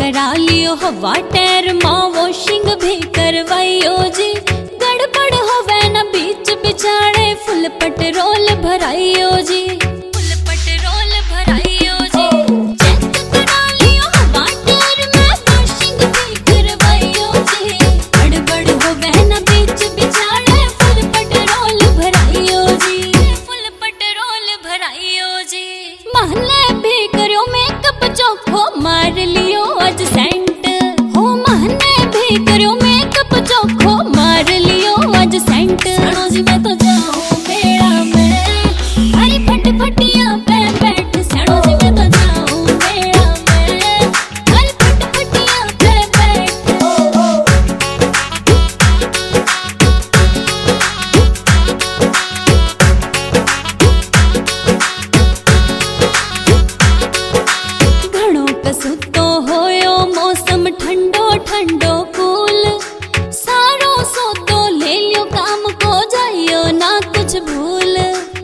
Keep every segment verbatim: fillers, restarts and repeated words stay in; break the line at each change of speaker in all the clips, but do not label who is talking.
करा लियो हवा टैर माँ वॉशिंग भी करवाइयो जी। गड़बड़ होवे न बीच बिचाड़े फुल पेट्रोल भराइयो जी। फुल पेट्रोल भराइयो जी। चेक करा लियो हवा टैर माँ वॉशिंग भी करवाइयो जी। गड़बड़ होवे न बीच बिचाड़े फुल पेट्रोल भराइयो जी। फुल पेट्रोल भराइयो जी। महले भी करो मेकअप चोखो मार लियो आज सेंट हो। महने भी करो मेकअप चोखो मार लियो आज सेंट। सनो जी मैं तो जाऊं मेला में हरी फट फटिया पे बैठ। सनो जी मैं तो जाऊं मेला में हरी फट फटिया पे बैठ। घणो कसुतो होयो मौसम ठंडो ठंडो कूल। सारो सोतो ले लियो काम को जाइयो ना कुछ भूल।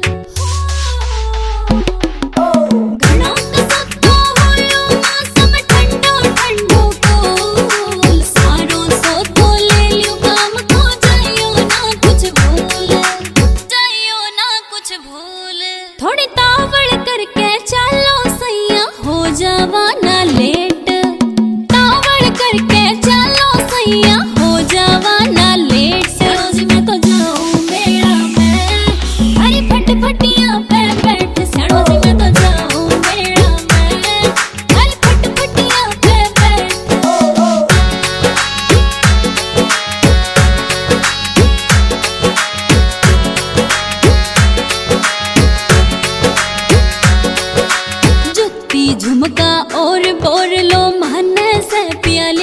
घणो कसुतो होयो मौसम ठंडो ठंडो कूल। सारो सोतो ले लियो काम को जाइयो ना कुछ भूल। जाइयो ना कुछ भूल। थोड़ी तावड़ करके चलो सैया हो जावा ना लेट। तावड़ करके चलो सैया हो जावा ना लेट। सनो जी मैं तो जाऊं मेला में हरी फट फटिया पे बैठ। सनो जी मैं तो जाऊं मेला में हरी फट फटिया पे बैठ। जुत्ती झुमका और बोर लो महने से पिया